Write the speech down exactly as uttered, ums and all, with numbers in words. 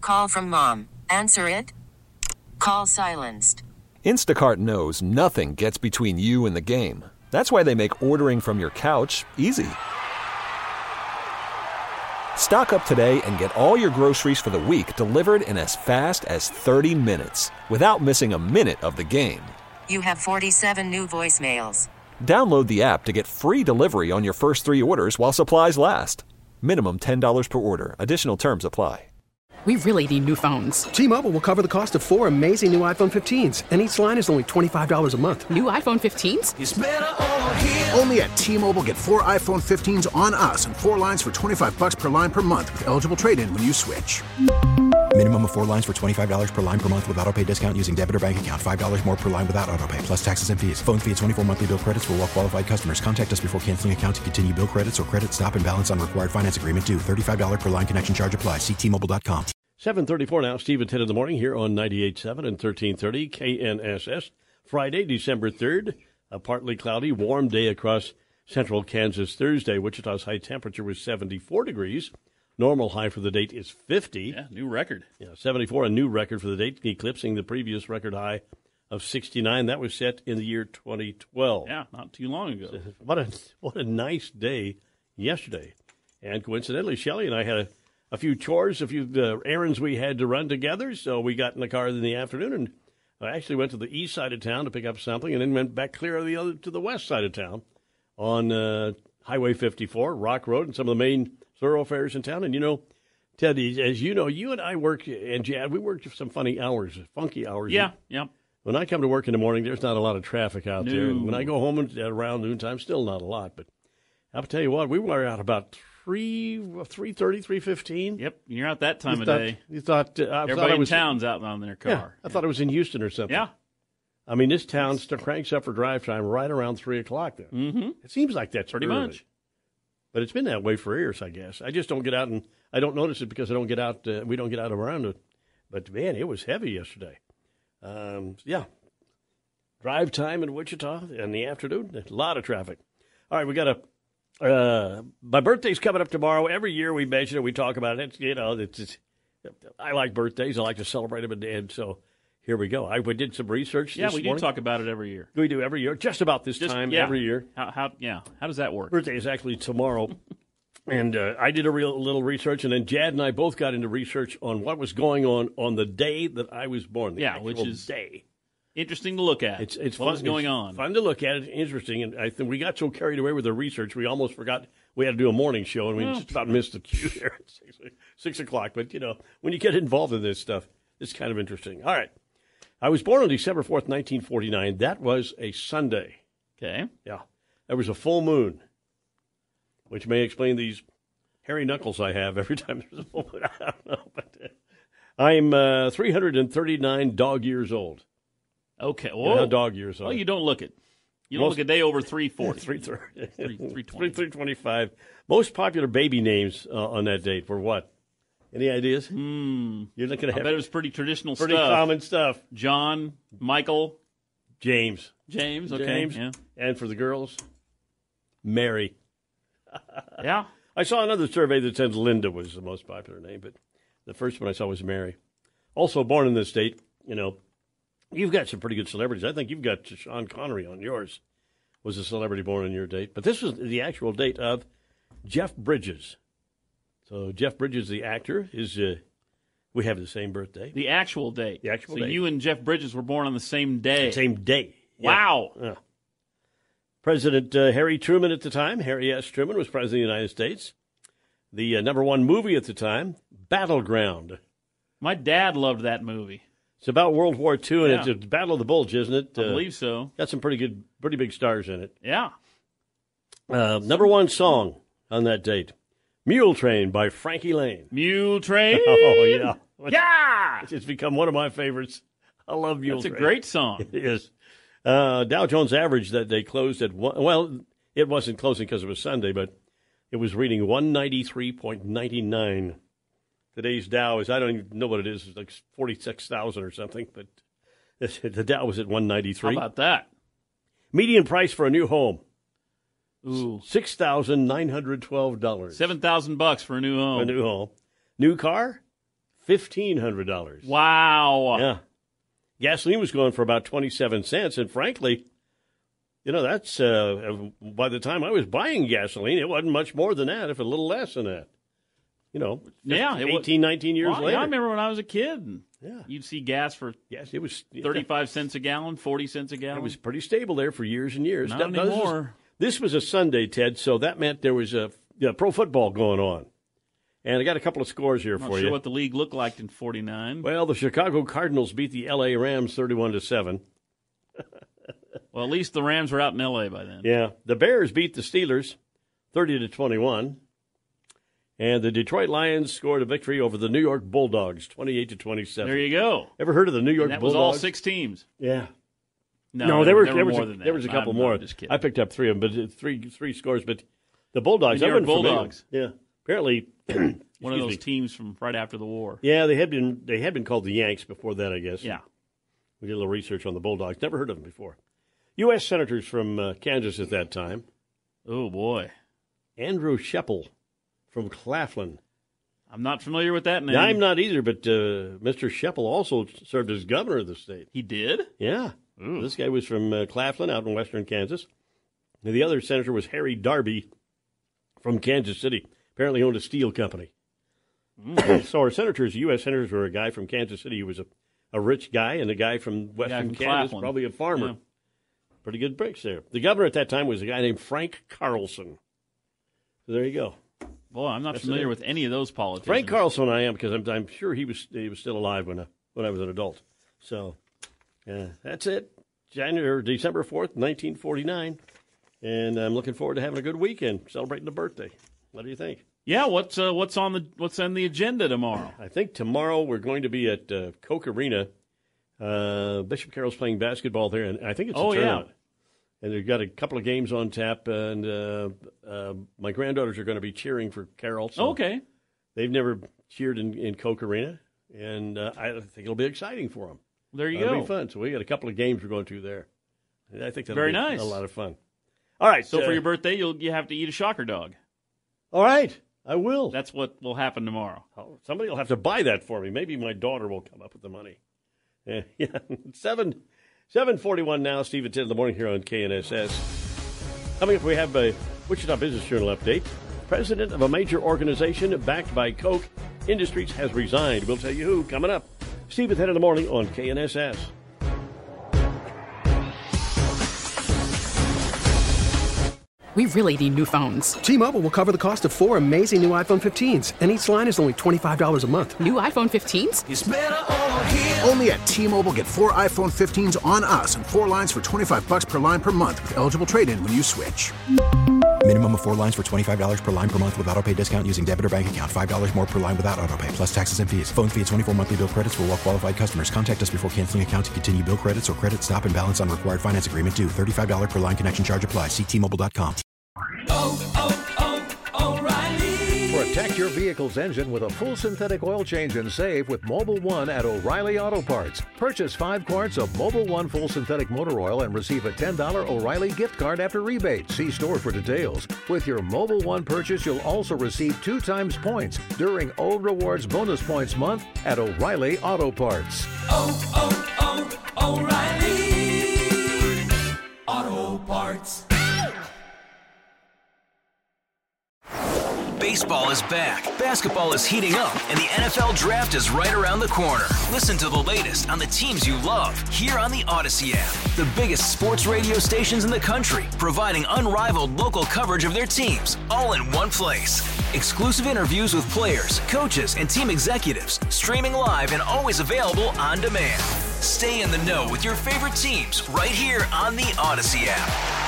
Call from mom. Answer it. Call silenced. Instacart knows nothing gets between you and the game. That's why they make ordering from your couch easy. Stock up today and get all your groceries for the week delivered in as fast as thirty minutes without missing a minute of the game. You have forty-seven new voicemails. Download the app to get free delivery on your first three orders while supplies last. Minimum ten dollars per order. Additional terms apply. We really need new phones. T-Mobile will cover the cost of four amazing new iPhone fifteens, and each line is only twenty-five dollars a month. New iPhone fifteens? It's better over here. Only at T-Mobile, get four iPhone fifteens on us and four lines for twenty-five bucks per line per month with eligible trade-in when you switch. Minimum of four lines for twenty-five dollars per line per month with autopay discount using debit or bank account. five dollars more per line without autopay, plus taxes and fees. Phone fee at twenty-four monthly bill credits for well-qualified customers. Contact us before canceling account to continue bill credits or credit stop and balance on required finance agreement due. thirty-five dollars per line connection charge applies. See T Mobile dot com. seven thirty-four now, Steve and ten in the morning here on ninety-eight point seven and thirteen thirty K N S S. Friday, December third, a partly cloudy, warm day across central Kansas. Thursday, Wichita's high temperature was seventy-four degrees. Normal high for the date is fifty. Yeah, new record. Yeah, seventy-four, a new record for the date, eclipsing the previous record high of sixty-nine. That was set in the year twenty twelve. Yeah, not too long ago. What a what a nice day yesterday. And coincidentally, Shelley and I had a, a few chores, a few uh, errands we had to run together, so we got in the car in the afternoon and I actually went to the east side of town to pick up something and then went back clear to the other to the west side of town on uh, Highway fifty-four, Rock Road, and some of the main thoroughfares in town. And, you know, Ted, as you know, you and I work, and Jad, we work some funny hours, funky hours. Yeah, yeah. When I come to work in the morning, there's not a lot of traffic out No. there. And when I go home at around noontime, still not a lot. But I'll tell you what, we were out about three, three thirty, three fifteen. Yep, you're out that time you of thought, day. You thought uh, I Everybody thought I in was, town's out on their car. Yeah, I yeah. thought it was in Houston or something. Yeah. I mean, this town still cranks up for drive time right around three o'clock. Then Mm-hmm. it seems like that's Pretty early. much. But it's been that way for years, I guess. I just don't get out, and I don't notice it because I don't get out. Uh, we don't get out around it. But man, it was heavy yesterday. Um, yeah, drive time in Wichita in the afternoon. A lot of traffic. All right, we got a. Uh, my birthday's coming up tomorrow. Every year we mention it, we talk about it. It's, you know, it's, it's. I like birthdays. I like to celebrate them, and so here we go. I we did some research. Yeah, this we do morning. talk about it every year. We do every year, just about this Just, time yeah. every year. How, how? Yeah. How does that work? Birthday is actually tomorrow. And uh, I did a real little research, and then Jad and I both got into research on what was going on on the day that I was born. The Yeah, actual which is day. Interesting to look at. It's it's what fun, was going it's on. Fun to look at. It's interesting, and I think we got so carried away with the research, we almost forgot we had to do a morning show, and we Well. just about missed the cue there at six, six o'clock. But you know, when you get involved in this stuff, it's kind of interesting. All right, I was born on December fourth, nineteen forty nine. That was a Sunday. Okay. Yeah, there was a full moon, which may explain these hairy knuckles I have every time there's a full moon. I don't know, but uh, I'm uh, three hundred thirty-nine dog years old. Okay. You know Whoa. how dog years are. Well, you don't look it. You don't Most- look a day over three forty. three thirty. Three- three twenty. three twenty-five. Most popular baby names uh, on that date were what? Any ideas? Hmm. You're looking I at bet it was pretty traditional pretty stuff. common stuff. John, Michael, James. James. Okay. James. Yeah. And for the girls, Mary. Yeah. I saw another survey that said Linda was the most popular name, but the first one I saw was Mary. Also born in this state, you know, you've got some pretty good celebrities. I think you've got Sean Connery on yours, was a celebrity born on your date. But this was the actual date of Jeff Bridges. So Jeff Bridges, the actor, is uh, we have the same birthday. The actual date. The actual so date. you and Jeff Bridges were born on the same day. Same day. Yeah. Wow. Yeah. President uh, Harry Truman at the time, Harry S. Truman, was president of the United States. The uh, number one movie at the time, Battleground. My dad loved that movie. It's about World War Two, and Yeah. it's a Battle of the Bulge, isn't it? I Uh, believe so. Got some pretty good, pretty big stars in it. Yeah. Uh, number one song on that date, Mule Train by Frankie Lane. Mule Train. Oh, yeah. Yeah. It's become one of my favorites. I love Mule That's a Train. great song. It is. Uh, Dow Jones average that day closed at one. Well, it wasn't closing because it was Sunday, but it was reading one ninety-three point nine nine. Today's Dow is, I don't even know what it is, it's like forty-six thousand or something, but the Dow was at one ninety-three. How about that? Median price for a new home, Ooh. six thousand nine hundred twelve dollars. Seven thousand bucks for a new home. A new home. New car, fifteen hundred dollars. Wow. Yeah. Gasoline was going for about twenty-seven cents, and frankly, you know, that's, uh, by the time I was buying gasoline, it wasn't much more than that, if a little less than that. You know, Yeah, it was- eighteen, nineteen years Well, later. yeah, I remember when I was a kid. And Yeah. You'd see gas for Yes, it was thirty-five cents a gallon, forty cents a gallon. It was pretty stable there for years and years. Not Now, this was- anymore. This was a Sunday, Ted, so that meant there was a yeah, pro football going on. And I got a couple of scores here I'm not for sure you. what the league looked like in forty-nine. Well, the Chicago Cardinals beat the L A Rams thirty-one to seven. Well, at least the Rams were out in L A by then. Yeah, the Bears beat the Steelers thirty to twenty-one. And the Detroit Lions scored a victory over the New York Bulldogs twenty-eight to twenty-seven. There you go. Ever heard of the New York And that was Bulldogs? all six teams. Yeah. No, No, there, there were there there were was more a, than that. there was a couple I'm, more. I'm just kidding. I picked up three of them, but three three scores. But the Bulldogs, The New I've York been familiar- Bulldogs. Yeah, apparently One of excuse those me. teams from right after the war. Yeah, they had been they had been called the Yanks before that, I guess. Yeah. We did a little research on the Bulldogs. Never heard of them before. U S Senators from uh, Kansas at that time. Oh, boy. Andrew Sheppel from Claflin. I'm not familiar with that name. I'm not either, but uh, Mister Sheppel also served as governor of the state. He did? Yeah. Ooh. This guy was from uh, Claflin out in western Kansas. And the other senator was Harry Darby from Kansas City. Apparently owned a steel company. Mm. So our senators, U S senators, were a guy from Kansas City who was a, a rich guy, and a guy from western from Kansas, Claflin. probably a farmer. Yeah. Pretty good breaks there. The governor at that time was a guy named Frank Carlson. So there you go. Boy, I'm not That's familiar it. with any of those politicians. Frank Carlson, I am, because I'm, I'm sure he was he was still alive when I, when I was an adult. So, yeah, that's it. January or December fourth, nineteen forty-nine, and I'm looking forward to having a good weekend, celebrating a birthday. What do you think? Yeah, what's uh, what's on the what's on the agenda tomorrow? I think tomorrow we're going to be at uh, Coke Arena. Uh, Bishop Carroll's playing basketball there, and I think it's a Oh, yeah. tournament. And they've got a couple of games on tap, and uh, uh, my granddaughters are going to be cheering for Carroll. So Okay. They've never cheered in, in Coke Arena, and uh, I think it'll be exciting for them. There you It'll go. be fun. So we got a couple of games we're going to there. And I think that'll Very be nice. a lot of fun. All right. So uh, for your birthday, you'll you have to eat a shocker dog. all right, I will. That's what will happen tomorrow. Oh, somebody will have to buy that for me. Maybe my daughter will come up with the money. Yeah, yeah. seven seven forty one now. Steve at ten in the morning here on K N S S. Coming up, we have a Wichita Business Journal update. President of a major organization backed by Koch Industries has resigned. We'll tell you who coming up. Steve at ten in the morning on K N S S. We really need new phones. T-Mobile will cover the cost of four amazing new iPhone fifteens, and each line is only twenty-five dollars a month. New iPhone fifteens? Only at T-Mobile, get four iPhone fifteens on us and four lines for twenty-five bucks per line per month with eligible trade-in when you switch. Minimum of four lines for twenty-five dollars per line per month with autopay discount using debit or bank account. five dollars more per line without autopay, plus taxes and fees. Phone fee at twenty-four monthly bill credits for well-qualified customers. Contact us before canceling account to continue bill credits or credit stop and balance on required finance agreement due. thirty-five dollars per line connection charge applies. See T Mobile dot com. Protect your vehicle's engine with a full synthetic oil change and save with Mobile One at O'Reilly Auto Parts. Purchase five quarts of Mobile One full synthetic motor oil and receive a ten dollars O'Reilly gift card after rebate. See store for details. With your Mobile One purchase, you'll also receive two times points during O Rewards Bonus Points Month at O'Reilly Auto Parts. Oh, oh, oh, O'Reilly Auto Parts. Baseball is back, basketball is heating up, and the N F L Draft is right around the corner. Listen to the latest on the teams you love here on the Odyssey app. The biggest sports radio stations in the country, providing unrivaled local coverage of their teams, all in one place. Exclusive interviews with players, coaches, and team executives, streaming live and always available on demand. Stay in the know with your favorite teams right here on the Odyssey app.